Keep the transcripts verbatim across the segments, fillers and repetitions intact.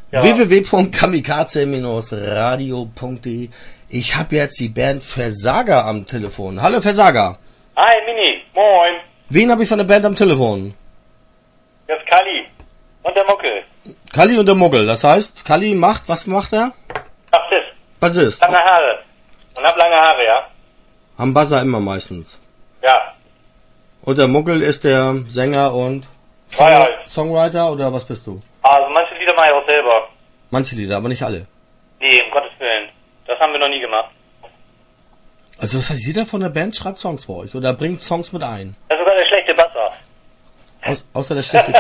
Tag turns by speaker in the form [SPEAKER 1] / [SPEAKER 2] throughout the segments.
[SPEAKER 1] Ja.
[SPEAKER 2] w w w punkt kamikaze radio punkt de. Ich habe jetzt die Band Versager am Telefon. Hallo Versager.
[SPEAKER 1] Hi Mini, moin.
[SPEAKER 2] Wen habe ich von der Band am Telefon?
[SPEAKER 1] Das ist Kali und der Muckel.
[SPEAKER 2] Kali und der Muggel. Das heißt, Kali macht, was macht er?
[SPEAKER 1] Bassist.
[SPEAKER 2] Bassist.
[SPEAKER 1] Lange Haare. Und hab lange Haare, ja.
[SPEAKER 2] Am Buzzer immer meistens.
[SPEAKER 1] Ja.
[SPEAKER 2] Und der Muggel ist der Sänger und Song
[SPEAKER 1] Ja, ja.
[SPEAKER 2] Songwriter oder was bist du?
[SPEAKER 1] Also manche Lieder mache ich auch selber.
[SPEAKER 2] Manche Lieder, aber nicht alle.
[SPEAKER 1] Nee, um Gottes Willen. Das haben wir noch nie gemacht.
[SPEAKER 2] Also das heißt, jeder von der Band schreibt Songs bei euch oder bringt Songs mit ein.
[SPEAKER 1] Das ist sogar der schlechte Basser.
[SPEAKER 2] Aus, außer der schlechte...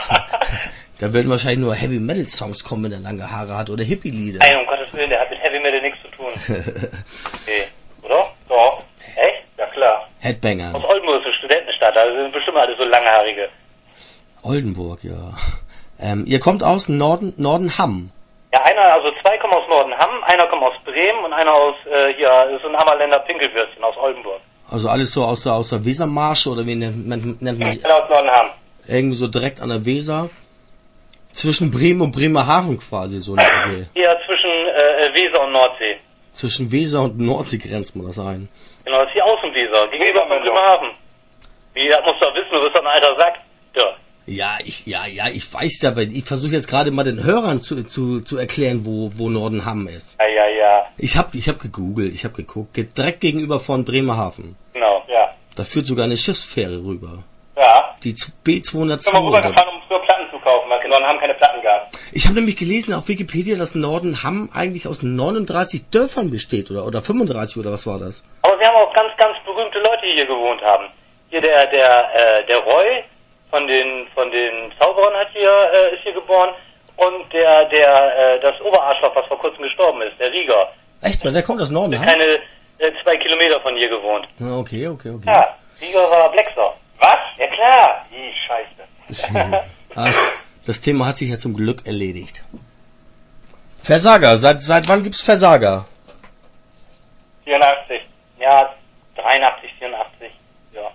[SPEAKER 2] Da würden wahrscheinlich nur Heavy Metal Songs kommen, wenn er lange Haare hat oder Hippie Lieder.
[SPEAKER 1] Nein, um Gottes Willen, der hat mit Heavy Metal nichts zu tun. Okay. Oder? Doch. Echt? Ja klar.
[SPEAKER 2] Headbanger.
[SPEAKER 1] Aus Oldenburg ist eine Studentenstadt, da sind bestimmt alle so langhaarige.
[SPEAKER 2] Oldenburg, ja. Ähm, ihr kommt aus Norden, Nordenham.
[SPEAKER 1] Ja, einer, also zwei kommen aus Nordenham, einer kommt aus Bremen und einer aus, äh, hier, ist so ein Ammerländer Pinkelwürstchen aus Oldenburg.
[SPEAKER 2] Also alles so aus der, aus der Wesermarsch oder wie nennt man, nennt man die?
[SPEAKER 1] Alle aus Nordenham.
[SPEAKER 2] Irgendwie so direkt an der Weser. Zwischen Bremen und Bremerhaven quasi so eine Idee.
[SPEAKER 1] Hier zwischen äh, Weser und Nordsee.
[SPEAKER 2] Zwischen Weser und Nordsee grenzt man das ein.
[SPEAKER 1] Genau, das ist die Außenweser, gegenüber von Bremerhaven. Wie, das musst du doch wissen, du bist doch ein alter Sack. Ja.
[SPEAKER 2] Ja, ich, ja, ja, ich weiß ja, weil ich versuche jetzt gerade mal den Hörern zu, zu, zu erklären, wo, wo Nordenham ist.
[SPEAKER 1] Ja, ja, ja.
[SPEAKER 2] Ich hab, ich hab gegoogelt, ich hab geguckt, geht direkt gegenüber von Bremerhaven.
[SPEAKER 1] Genau, ja.
[SPEAKER 2] Da führt sogar eine Schiffsfähre rüber.
[SPEAKER 1] Ja.
[SPEAKER 2] Die B zweihundertzwei.
[SPEAKER 1] Ich bin mal rübergefahren, um früher Platten zu kaufen, weil es in Nordenham keine Platten gab.
[SPEAKER 2] Ich habe nämlich gelesen auf Wikipedia, dass Nordenham eigentlich aus neununddreißig Dörfern besteht, oder, oder fünfunddreißig, oder was war das?
[SPEAKER 1] Aber wir haben auch ganz, ganz berühmte Leute, die hier gewohnt haben. Hier der, der, äh, der Roy von den, von den Zauberern hat hier, äh, ist hier geboren. Und der, der, äh, das Oberarschloch, was vor kurzem gestorben ist, der Rieger.
[SPEAKER 2] Echt? Weil der kommt aus Nordenham?
[SPEAKER 1] Der hat keine äh, zwei Kilometer von hier gewohnt.
[SPEAKER 2] Ah, okay, okay, okay.
[SPEAKER 1] Ja, Rieger war Blackstar. Was? Ja klar. Die Scheiße.
[SPEAKER 2] Ah, das, das Thema hat sich ja zum Glück erledigt. Versager, seit, seit wann gibt's Versager?
[SPEAKER 1] vierundachtzig. Ja, dreiundachtzig, vierundachtzig. Ja.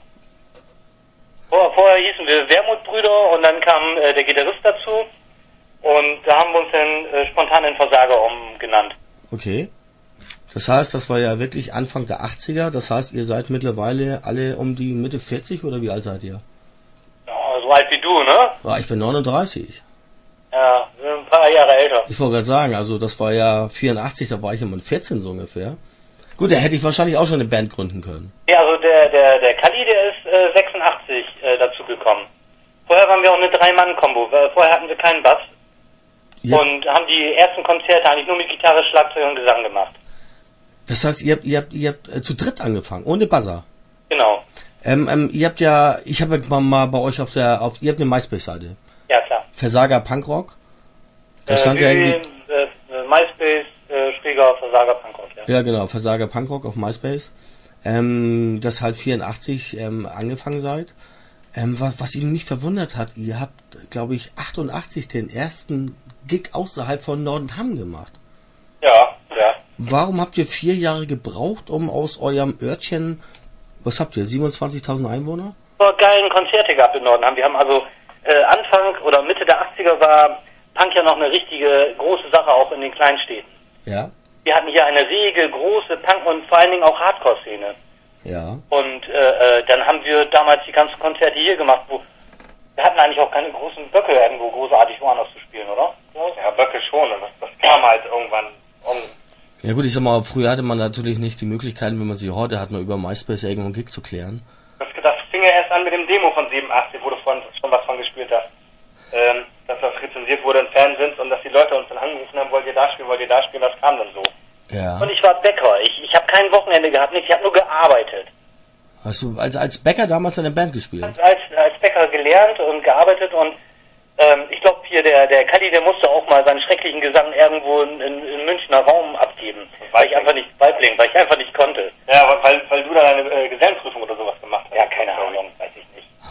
[SPEAKER 1] Vor, vorher hießen wir Wermutbrüder und dann kam äh, der Gitarrist dazu. Und da haben wir uns dann äh, spontan in Versager umgenannt.
[SPEAKER 2] Okay. Das heißt, das war ja wirklich Anfang der achtziger. Das heißt, ihr seid mittlerweile alle um die Mitte vierzig oder wie alt seid ihr?
[SPEAKER 1] Ja, so alt wie du, ne?
[SPEAKER 2] Ja, ich bin neununddreißig.
[SPEAKER 1] Ja, wir sind ein paar Jahre älter.
[SPEAKER 2] Ich wollte gerade sagen, also das war ja vierundachtzig, da war ich immer vierzehn so ungefähr. Gut, da hätte ich wahrscheinlich auch schon eine Band gründen können.
[SPEAKER 1] Ja, also der, der, der Kali, der ist äh, sechsundachtzig äh, dazu gekommen. Vorher waren wir auch eine Drei-Mann-Kombo. Vorher hatten wir keinen Bass. Ja. Und haben die ersten Konzerte eigentlich nur mit Gitarre, Schlagzeug und Gesang gemacht.
[SPEAKER 2] Das heißt, ihr habt, ihr habt, ihr habt äh, zu dritt angefangen, ohne Buzzer.
[SPEAKER 1] Genau.
[SPEAKER 2] Ähm, ähm, ihr habt ja, ich habe ja mal bei euch auf der, auf, ihr habt eine MySpace-Seite.
[SPEAKER 1] Ja, klar.
[SPEAKER 2] Versager Punkrock. Da
[SPEAKER 1] äh,
[SPEAKER 2] stand ja irgendwie...
[SPEAKER 1] Äh, MySpace, äh, Schräger, Versager Punkrock, ja.
[SPEAKER 2] Ja, genau, Versager Punkrock auf MySpace. Ähm, das halt vierundachtzig ähm, angefangen seid. Ähm, was, was ihn nicht verwundert hat, ihr habt, glaube ich, achtundachtzig den ersten Gig außerhalb von Nordenham gemacht.
[SPEAKER 1] Ja, ja.
[SPEAKER 2] Warum habt ihr vier Jahre gebraucht, um aus eurem Örtchen, was habt ihr, siebenundzwanzigtausend Einwohner?
[SPEAKER 1] Wir haben geilen Konzerte gehabt in Nordenham. Wir haben also äh, Anfang oder Mitte der achtziger war Punk ja noch eine richtige große Sache auch in den Kleinstädten.
[SPEAKER 2] Ja.
[SPEAKER 1] Wir hatten hier eine rege, große Punk- und vor allen Dingen auch Hardcore-Szene.
[SPEAKER 2] Ja.
[SPEAKER 1] Und äh, äh, dann haben wir damals die ganzen Konzerte hier gemacht, wo wir hatten eigentlich auch keine großen Böcke irgendwo großartig woanders zu spielen, oder? Ja, Böcke schon. Und das, das kam halt irgendwann um.
[SPEAKER 2] Ja gut, ich sag mal, früher hatte man natürlich nicht die Möglichkeiten, wenn man sie heute hat, nur über MySpace irgendwo einen Gig zu klären.
[SPEAKER 1] Das, das fing ja erst an mit dem Demo von siebenundachtzig, wo du von, schon was von gespielt hast. Ähm, dass das rezensiert wurde im Fernsehen und dass die Leute uns dann angerufen haben, wollt ihr da spielen, wollt ihr da spielen, das kam dann so.
[SPEAKER 2] Ja.
[SPEAKER 1] Und ich war Bäcker, ich, ich habe kein Wochenende gehabt, nichts, ich habe nur gearbeitet.
[SPEAKER 2] Hast du als, als Bäcker damals in der Band gespielt?
[SPEAKER 1] Als, als Bäcker gelernt und gearbeitet und ähm, ich glaube hier, der, der Kali, der musste auch mal seinen schrecklichen Gesang irgendwo in, in, in Münchner Raum abgeben, weil ich einfach nicht, Weiblingen, weil ich einfach nicht konnte. Ja, weil, weil du da eine äh, Gesellenprüfung oder sowas gemacht hast. Ja, keine Ahnung, weiß ich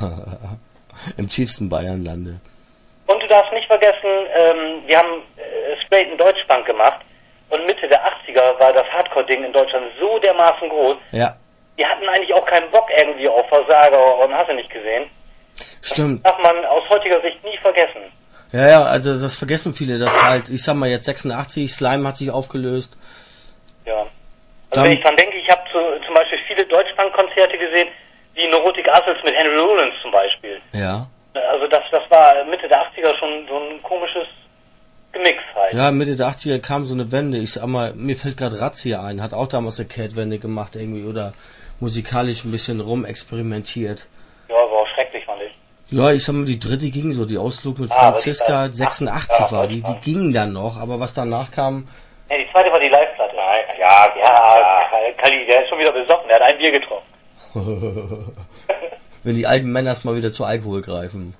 [SPEAKER 1] nicht.
[SPEAKER 2] Im tiefsten Bayernlande.
[SPEAKER 1] Und du darfst nicht vergessen, ähm, wir haben äh, straight einen Deutschpunk gemacht und Mitte der achtziger war das Hardcore-Ding in Deutschland so dermaßen groß.
[SPEAKER 2] Ja.
[SPEAKER 1] Die hatten eigentlich auch keinen Bock irgendwie auf Versager und hast du nicht gesehen.
[SPEAKER 2] Stimmt.
[SPEAKER 1] Das darf man aus heutiger Sicht nie vergessen.
[SPEAKER 2] Ja, ja, also das vergessen viele, dass halt, ich sag mal jetzt sechsundachtzig, Slime hat sich aufgelöst.
[SPEAKER 1] Ja. Also
[SPEAKER 2] Dann,
[SPEAKER 1] wenn ich dran denke, ich habe zu, zum Beispiel viele Deutschpunk-Konzerte gesehen, wie Neurotic Assholes mit Henry Rollins zum Beispiel.
[SPEAKER 2] Ja.
[SPEAKER 1] Also das, das war Mitte der achtziger schon so ein komisches Gemix halt.
[SPEAKER 2] Ja, Mitte der achtziger kam so eine Wende. Ich sag mal, mir fällt gerade Razzia ein, hat auch damals eine Cat-Wende gemacht irgendwie oder musikalisch ein bisschen rumexperimentiert.
[SPEAKER 1] Ja, war auch schrecklich, fand ich.
[SPEAKER 2] Ja, ich sag mal, die dritte ging so, die Ausflug mit
[SPEAKER 1] Ah,
[SPEAKER 2] Franziska,
[SPEAKER 1] die
[SPEAKER 2] sechsundachtzig
[SPEAKER 1] ja,
[SPEAKER 2] war, die, die ging dann noch, aber was danach kam,
[SPEAKER 1] Ja, die zweite war die Live-Platte. Ja, ja, ja, Kali, der ist schon wieder besoffen, der hat ein Bier getrunken.
[SPEAKER 2] wenn die alten Männer mal wieder zu Alkohol greifen.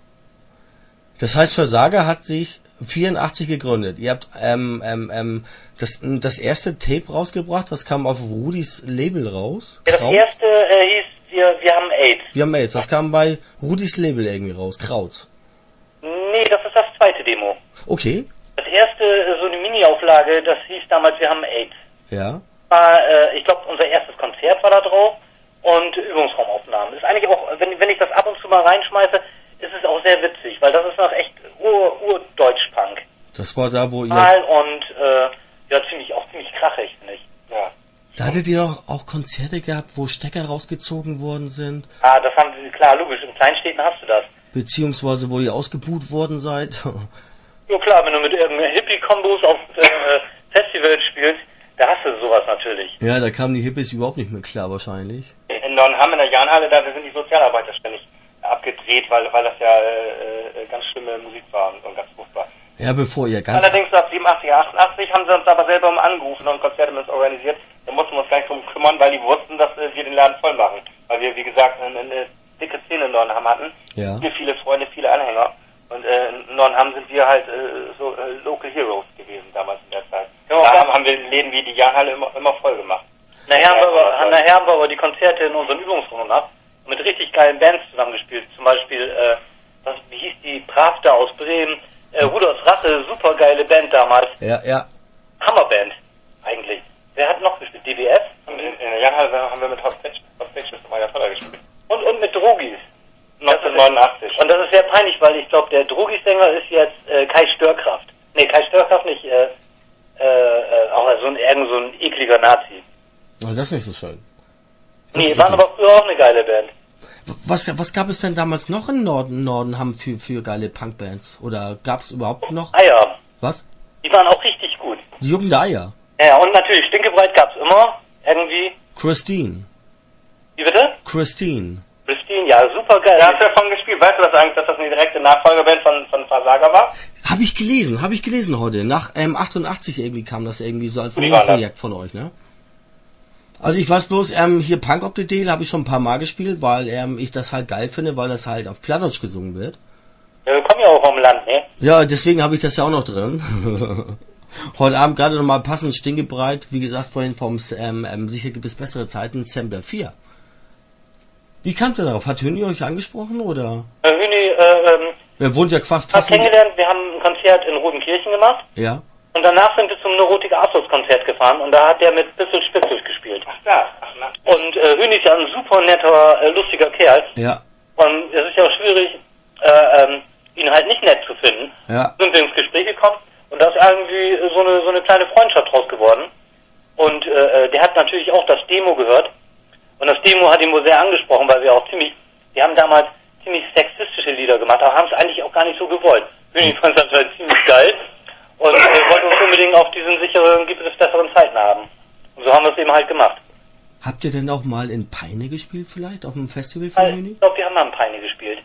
[SPEAKER 2] Das heißt, Versager hat sich vierundachtzig gegründet. Ihr habt ähm, ähm, ähm, das, das erste Tape rausgebracht, das kam auf Rudis Label raus.
[SPEAKER 1] Ja, das
[SPEAKER 2] Kraut.
[SPEAKER 1] erste äh, hieß, wir, wir haben AIDS.
[SPEAKER 2] Wir haben AIDS, das kam bei Rudis Label irgendwie raus, Kraut.
[SPEAKER 1] Nee, das ist das zweite Demo.
[SPEAKER 2] Okay,
[SPEAKER 1] Das erste, äh, so eine Mini-Auflage, das hieß damals, wir haben AIDS.
[SPEAKER 2] ja.
[SPEAKER 1] War, äh, ich glaube, unser erstes Konzert war da drauf und Übungsraumaufnahmen. Das ist eigentlich auch, wenn, wenn ich das ab und zu mal reinschmeiße, ist es auch sehr witzig, weil das ist noch echt Ur, Ur-Deutsch-Punk.
[SPEAKER 2] Das war da, wo ihr...
[SPEAKER 1] Mal und, äh, ja, ziemlich, auch ziemlich krachig, finde ich. Ja.
[SPEAKER 2] Da hattet ihr doch auch Konzerte gehabt, wo Stecker rausgezogen worden sind,
[SPEAKER 1] Ah, das haben sie, klar, logisch, in Kleinstädten hast du das.
[SPEAKER 2] beziehungsweise wo ihr ausgebuht worden seid.
[SPEAKER 1] Ja klar, wenn du mit irgendeinen Hippie-Kombos auf äh, Festivals spielst, da hast du sowas natürlich.
[SPEAKER 2] Ja, da kamen die Hippies überhaupt nicht mehr klar wahrscheinlich.
[SPEAKER 3] In Nordham in der Jahnhalle, da sind die Sozialarbeiter ständig abgedreht, weil, weil das ja äh, äh, ganz schlimme Musik war und, und ganz furchtbar.
[SPEAKER 2] Ja, bevor ihr ganz...
[SPEAKER 3] Allerdings ab siebenundachtzig, achtundachtzig haben sie uns aber selber um angerufen und Konzerte mit uns organisiert. Da mussten wir uns gar nicht drum kümmern, weil die wussten, dass äh, wir den Laden voll machen. Weil wir, wie gesagt, eine, eine dicke Szene in Nordham hatten.
[SPEAKER 2] Ja.
[SPEAKER 3] Viele, viele Freunde, viele Anhänger. Und äh, in Nordham sind wir halt äh, so äh, Local Heroes gewesen damals in der Zeit.
[SPEAKER 1] Ja,
[SPEAKER 3] da
[SPEAKER 1] okay.
[SPEAKER 3] haben, haben wir Läden wie die Jahnhalle immer, immer voll gemacht.
[SPEAKER 1] Nachher haben, wir aber, nachher haben wir aber die Konzerte in unserem Übungsraum gemacht und mit richtig geilen Bands zusammengespielt. Zum Beispiel, äh, was, wie hieß die, Pravda aus Bremen, äh, Rudolfs Rache, super geile Band damals.
[SPEAKER 2] Ja, ja.
[SPEAKER 1] Hammerband, eigentlich. Wer hat noch gespielt? D W F?
[SPEAKER 3] Und in, in der Jahnhalle haben wir mit Hot Fetch, Hot Fetch das war ja toller gespielt.
[SPEAKER 1] Und, und mit Drogis.
[SPEAKER 3] neunzehnhundertneunundachtzig.
[SPEAKER 1] Und das ist sehr peinlich, weil ich glaube, der Drogisänger ist jetzt äh, Kai Störkraft. Nee, Kai Störkraft nicht, äh, äh, äh, auch so ein, irgend so ein ekliger Nazi.
[SPEAKER 2] Oh, das ist nicht so schön. Das
[SPEAKER 1] Nee,
[SPEAKER 2] ist
[SPEAKER 1] waren
[SPEAKER 2] eklig.
[SPEAKER 1] aber früher auch eine geile Band.
[SPEAKER 2] Was, was gab es denn damals noch in Norden, Nordenham für, für geile Punkbands? Oder gab es überhaupt noch?
[SPEAKER 1] Eier.
[SPEAKER 2] Was?
[SPEAKER 1] Die waren auch richtig gut.
[SPEAKER 2] Die Jugend der Eier.
[SPEAKER 1] Ja, und natürlich, Stinkebreit gab's immer. Irgendwie.
[SPEAKER 2] Christine.
[SPEAKER 1] Wie bitte?
[SPEAKER 2] Christine.
[SPEAKER 1] Christine, ja, super geil.
[SPEAKER 3] Da hast du davon gespielt. Weißt du das eigentlich, dass das eine direkte Nachfolgerband von, von Versager war?
[SPEAKER 2] Habe ich gelesen, habe ich gelesen heute. Nach ähm, achtundachtzig irgendwie kam das irgendwie so als
[SPEAKER 3] Wie war das?
[SPEAKER 2] Nebenprojekt von euch, ne? Also ich weiß bloß, ähm, hier Punk Op the Deal habe ich schon ein paar Mal gespielt, weil ähm, ich das halt geil finde, weil das halt auf Plattdeutsch gesungen wird.
[SPEAKER 1] Ja, wir kommen ja auch vom Land, ne?
[SPEAKER 2] Ja, deswegen habe ich das ja auch noch drin. Heute Abend gerade nochmal passend stinkebreit, wie gesagt vorhin vom ähm, ähm, Sicher gibt es bessere Zeiten, Sampler vier. Wie kamt ihr darauf? Hat Hüni euch angesprochen oder?
[SPEAKER 1] Äh, Hüni, äh, ähm,
[SPEAKER 2] Er wohnt ja fast
[SPEAKER 1] hat
[SPEAKER 2] fast... in-
[SPEAKER 1] kennengelernt, wir haben ein Konzert in Rodenkirchen gemacht.
[SPEAKER 2] Ja.
[SPEAKER 1] Und danach sind wir zum Neurotic Assholes Konzert gefahren und da hat der mit Bissel Spitzel gespielt.
[SPEAKER 3] Ach da. Ach, na.
[SPEAKER 1] Und äh, Hüni ist ja ein super netter, äh, lustiger Kerl.
[SPEAKER 2] Ja.
[SPEAKER 1] Und es ist ja auch schwierig, äh, ähm, ihn halt nicht nett zu finden.
[SPEAKER 2] Ja.
[SPEAKER 1] Sind wir ins Gespräch gekommen und da ist irgendwie so eine so eine kleine Freundschaft draus geworden. Und äh, der hat natürlich auch das Demo gehört. Und das Demo hat ihn wohl sehr angesprochen, weil wir auch ziemlich, wir haben damals ziemlich sexistische Lieder gemacht, aber haben es eigentlich auch gar nicht so gewollt. Hüni fand das halt ziemlich geil und äh, wollte uns unbedingt auf diesen sicheren, gibt es besseren Zeiten haben. Und so haben wir es eben halt gemacht.
[SPEAKER 2] Habt ihr denn auch mal in Peine gespielt vielleicht, auf einem Festival von
[SPEAKER 1] Weil,
[SPEAKER 2] Hüni?
[SPEAKER 1] ich glaube, wir haben mal in Peine gespielt.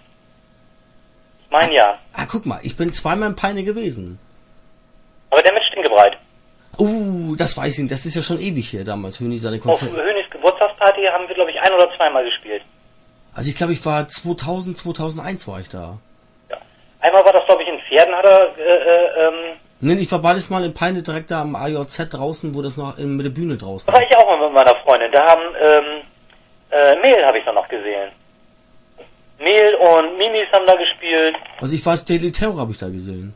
[SPEAKER 1] Ich mein ja.
[SPEAKER 2] Ah, guck mal, ich bin zweimal in Peine gewesen.
[SPEAKER 1] Aber der mit Stinkebreit.
[SPEAKER 2] Uh, das weiß ich nicht, das ist ja schon ewig hier damals, Hüni seine
[SPEAKER 1] Auf
[SPEAKER 2] Konzerte.
[SPEAKER 1] Hönis Geburtstagsparty haben wir, glaube ich, ein oder zweimal gespielt.
[SPEAKER 2] Also ich glaube, ich war zweitausend, zweitausendeins war ich da.
[SPEAKER 1] Ja. Einmal war das, glaube ich, in Pferden, hat er, äh, äh, ähm,
[SPEAKER 2] Nee, ich war beides mal in Peine direkt da am A J Z draußen, wo das noch in, mit der Bühne draußen
[SPEAKER 1] da war ich auch mal mit meiner Freundin. Da haben, ähm, äh, Mehl habe ich da noch gesehen. Mehl und Mimis haben da gespielt.
[SPEAKER 2] Also ich weiß, Daily Terror habe ich da gesehen.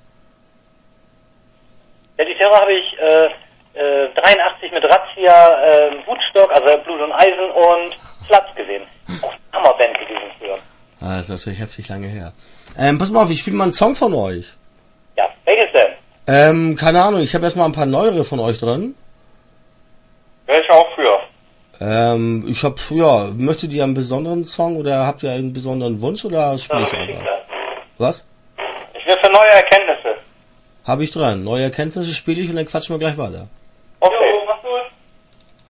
[SPEAKER 1] Ja, die Terror habe ich, äh, äh, dreiundachtzig mit Razzia, äh, Wutstock, also Blut und Eisen und Platz gesehen. Auch Hammerband gewesen früher.
[SPEAKER 2] Ah, das ist natürlich heftig lange her. Ähm, pass mal auf, ich spiele mal einen Song von euch. Ähm, keine Ahnung, ich habe erstmal ein paar neuere von euch drin.
[SPEAKER 3] Wäre ich auch für.
[SPEAKER 2] Ähm, ich habe, ja, möchtet ihr einen besonderen Song oder habt ihr einen besonderen Wunsch oder spiele ich einfach? Was?
[SPEAKER 3] Ich will für neue Erkenntnisse.
[SPEAKER 2] Habe ich dran. Neue Erkenntnisse spiele ich und dann quatschen wir gleich weiter.